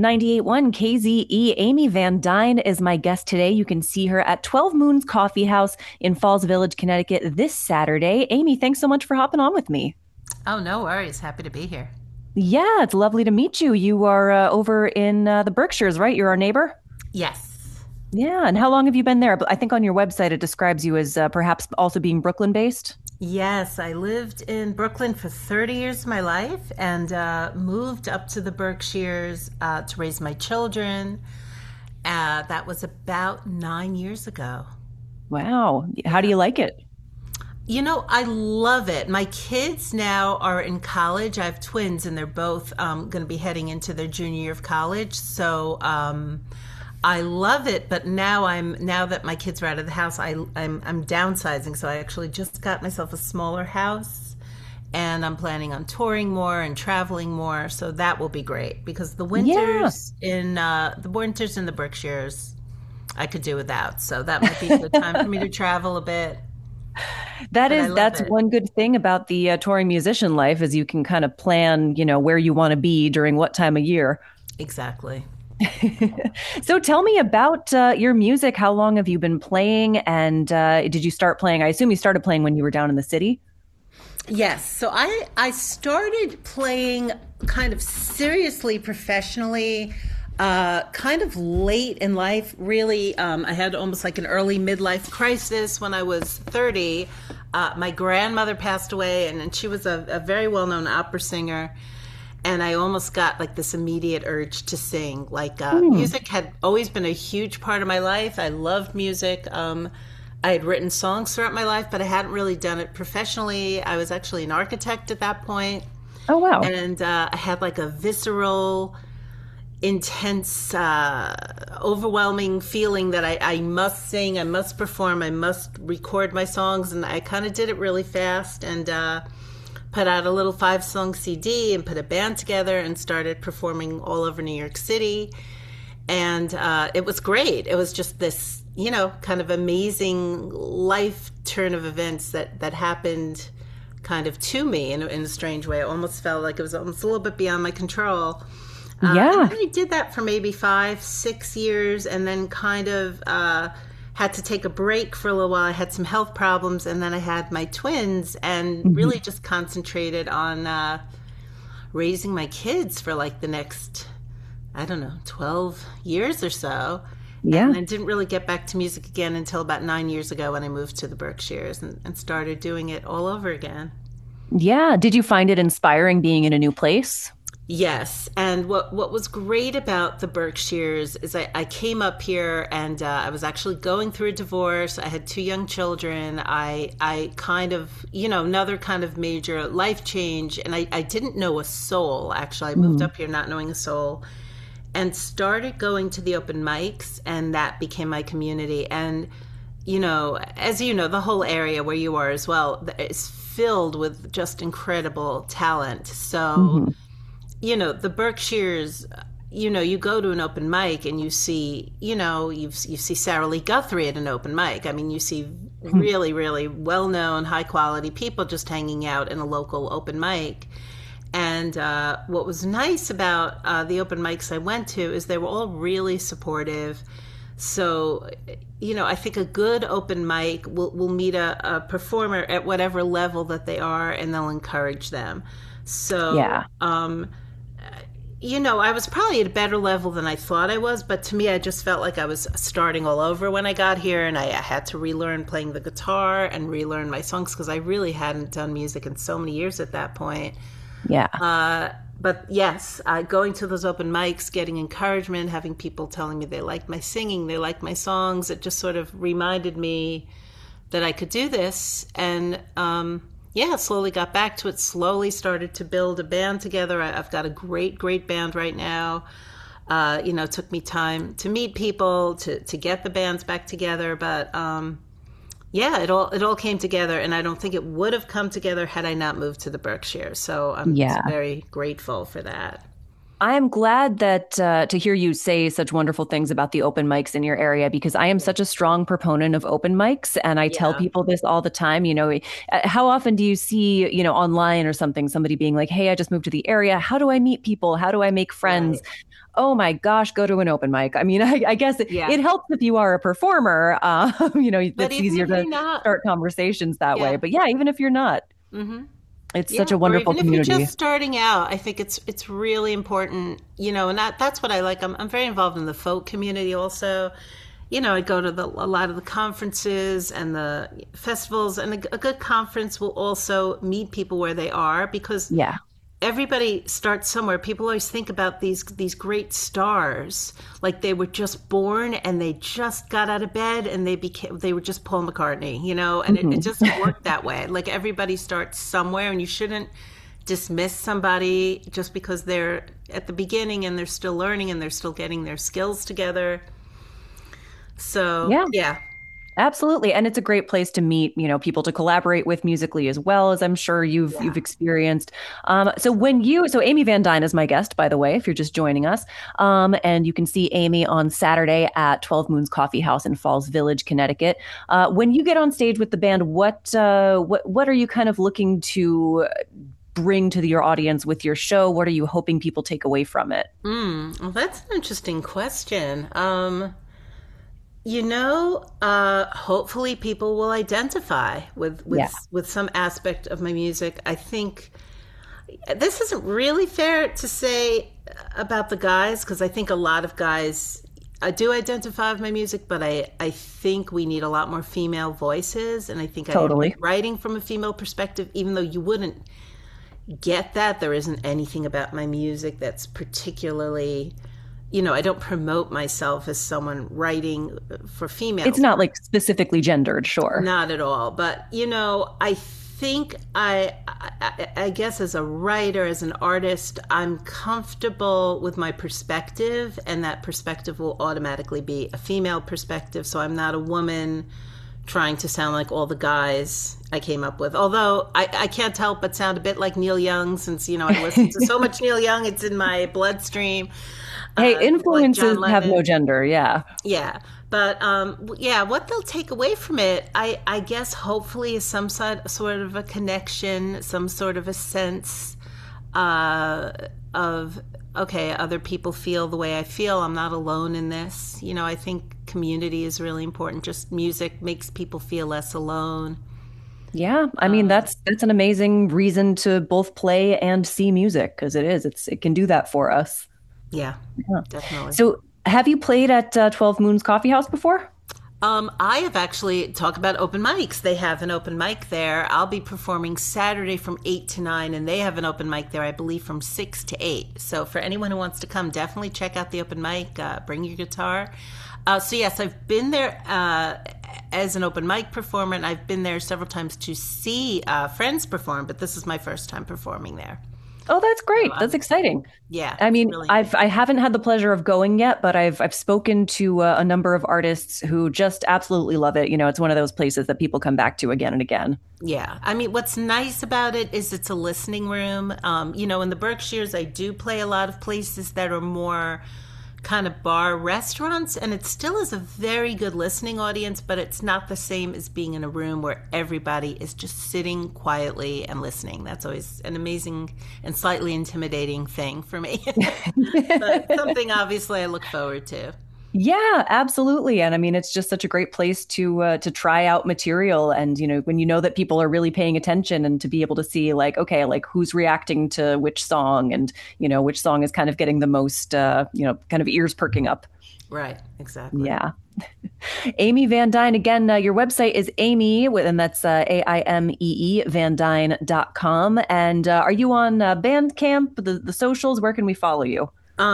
98.1 KZE. Amy Van Dyne is my guest today. You can see her at 12 Moons Coffee House in Falls Village, Connecticut this Saturday. Amy, thanks so much for hopping on with me. Oh, no worries. Happy to be here. Yeah, it's lovely to meet you. You are over in the Berkshires, right? You're our neighbor? Yes. Yeah, and how long have you been there? I think on your website it describes you as perhaps also being Brooklyn based. Yes, I lived in Brooklyn for 30 years of my life and moved up to the Berkshires to raise my children. That was about 9 years ago. Wow. How do Yeah. you like it? I love it. My kids now are in college. I have twins, and they're both going to be heading into their junior year of college. So I love it. But now that my kids are out of the house, I'm downsizing. So I actually just got myself a smaller house, and I'm planning on touring more and traveling more. So that will be great because Yeah. the winters in the Berkshires I could do without. So that might be a good time for me to travel a bit. That But I is, love that's it. one good thing about the touring musician life is you can kind of plan, where you want to be during what time of year. Exactly. So tell me about your music. How long have you been playing? And did you start playing? I assume you started playing when you were down in the city. Yes. So I started playing kind of seriously professionally kind of late in life. Really, I had almost like an early midlife crisis when I was 30. My grandmother passed away, and she was a very well-known opera singer. And I almost got like this immediate urge to sing. Like Hmm. music had always been a huge part of my life. I loved music. I had written songs throughout my life, but I hadn't really done it professionally. I was actually an architect at that point, Oh, wow. and I had like a visceral, intense, overwhelming feeling that I must sing, I must perform, I must record my songs, and I kind of did it really fast and put out a little 5-song CD and put a band together and started performing all over New York City. And it was great. It was just this, kind of amazing life turn of events that happened kind of to me in a strange way. It almost felt like it was almost a little bit beyond my control. And Yeah. then I did that for maybe 5, 6 years, and then kind of had to take a break for a little while. I had some health problems, and then I had my twins, and Mhm. really just concentrated on raising my kids for like the next, I don't know, 12 years or so. Yeah. And I didn't really get back to music again until about 9 years ago when I moved to the Berkshires and started doing it all over again. Yeah. Did you find it inspiring being in a new place? Yes, and what was great about the Berkshires is I came up here and I was actually going through a divorce. I had 2 young children. I kind of another kind of major life change, and I didn't know a soul. Actually, I moved Mm. up here not knowing a soul, and started going to the open mics, and that became my community. And as you know, the whole area where you are as well is filled with just incredible talent. So Mhm. the Berkshires, you go to an open mic and you see, you see Sarah Lee Guthrie at an open mic. I mean, you see really, really well known, high quality people just hanging out in a local open mic. And what was nice about the open mics I went to is they were all really supportive. So, I think a good open mic will meet a performer at whatever level that they are, and they'll encourage them. So, Yeah. I was probably at a better level than I thought I was, but to me, I just felt like I was starting all over when I got here, and I had to relearn playing the guitar and relearn my songs because I really hadn't done music in so many years at that point. Yeah. But yes, going to those open mics, getting encouragement, having people telling me they liked my singing, they liked my songs, it just sort of reminded me that I could do this. And yeah, slowly got back to it, slowly started to build a band together. I've got a great, great band right now. It took me time to meet people, to get the bands back together. But yeah, it all came together, and I don't think it would have come together had I not moved to the Berkshires. So I'm Yeah. very grateful for that. I am glad that to hear you say such wonderful things about the open mics in your area because I am such a strong proponent of open mics, and I tell Yeah. people this all the time. How often do you see, online or something, somebody being like, "Hey, I just moved to the area. How do I meet people? How do I make friends?" Right. Oh my gosh, go to an open mic. I mean, I guess Yeah. it helps if you are a performer. But It's even easier if to you're not, start conversations that way. yeah. But yeah, even if you're not, Hmm. it's such Yeah, a or wonderful even if you're community. just starting out, I think it's really important, and that's what I like. I'm very involved in the folk community also. I go to a lot of the conferences and the festivals, and a good conference will also meet people where they are because Yeah, everybody starts somewhere. People always think about these great stars like they were just born and they just got out of bed and they were just Paul McCartney, and it hmm doesn't work that way. Like everybody starts somewhere, and you shouldn't dismiss somebody just because they're at the beginning and they're still learning and they're still getting their skills together. So yeah. yeah. Absolutely. And it's a great place to meet, people to collaborate with musically as well, as I'm sure you've Yeah. experienced. So Amy Van Dyne is my guest, by the way, if you're just joining us. And you can see Amy on Saturday at 12 Moons Coffee House in Falls Village, Connecticut. When you get on stage with the band, what are you kind of looking to bring to your audience with your show? What are you hoping people take away from it? Well, that's an interesting question. Hopefully people will identify with Yeah, some aspect of my music. I think this isn't really fair to say about the guys because I think a lot of guys I do identify with my music, but I think we need a lot more female voices, and I think I am totally. writing from a female perspective, even though you wouldn't get that. There isn't anything about my music that's particularly, I don't promote myself as someone writing for It's females. not like specifically gendered, sure. Not at all. But, I think I guess as a writer, as an artist, I'm comfortable with my perspective, and that perspective will automatically be a female perspective. So I'm not a woman trying to sound like all the guys I came up with. Although I can't help but sound a bit like Neil Young since, I listen to so much Neil Young, it's in my bloodstream. Hey, Like influences John have no Lennon. gender. Yeah. Yeah. But yeah, what they'll take away from it, I guess, hopefully, is some sort of a connection, some sort of a sense of okay, other people feel the way I feel. I'm not alone in this. I think community is really important. Just music makes people feel less alone. Yeah. I mean, that's an amazing reason to both play and see music because it can do that for us. Yeah, Yeah. definitely. So, have you played at 12 Moons Coffee House before? I have actually talked about open mics. They have an open mic there. I'll be performing Saturday from 8 to 9, and they have an open mic there, I believe, from 6 to 8. So for anyone who wants to come, definitely check out the open mic. Bring your guitar. So, yes, I've been there as an open mic performer, and I've been there several times to see friends perform, but this is my first time performing there. Oh, that's So, great. That's exciting. yeah, I it's mean, really I haven't had the pleasure of going yet, but I've spoken to a number of artists who just absolutely love it. It's one of those places that people come back to again and again. Yeah. I mean, what's nice about it is it's a listening room. In the Berkshires, I do play a lot of places that are more kind of bar restaurants, and it still is a very good listening audience, but it's not the same as being in a room where everybody is just sitting quietly and listening. That's always an amazing and slightly intimidating thing for me, but something obviously I look forward to. Yeah, absolutely. And I mean, it's just such a great place to try out material, and when you know that people are really paying attention, and to be able to see like, okay, like who's reacting to which song, and which song is kind of getting the most kind of ears perking up. Right. Exactly. Yeah. Amy Van Dyne, again, your website is and that's AIMEE vandyne.com. And are you on Bandcamp, the socials? Where can we follow you?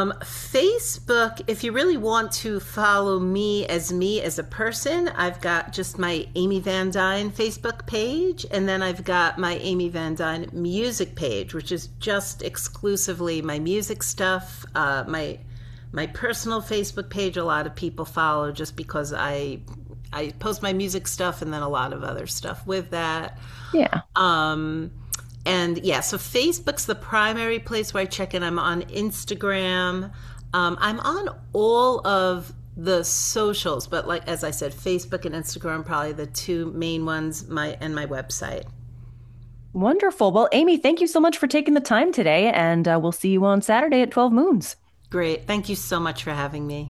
Facebook, if you really want to follow me as a person, I've got just my Amy Van Dyne Facebook page, and then I've got my Amy Van Dyne music page, which is just exclusively my music stuff. My personal Facebook page, a lot of people follow just because I post my music stuff and then a lot of other stuff with that. Yeah. And yeah, so Facebook's the primary place where I check in. I'm on Instagram. I'm on all of the socials, but like as I said, Facebook and Instagram are probably the two main ones. My website. Wonderful. Well, Amy, thank you so much for taking the time today, and we'll see you on Saturday at 12 Moons. Great. Thank you so much for having me.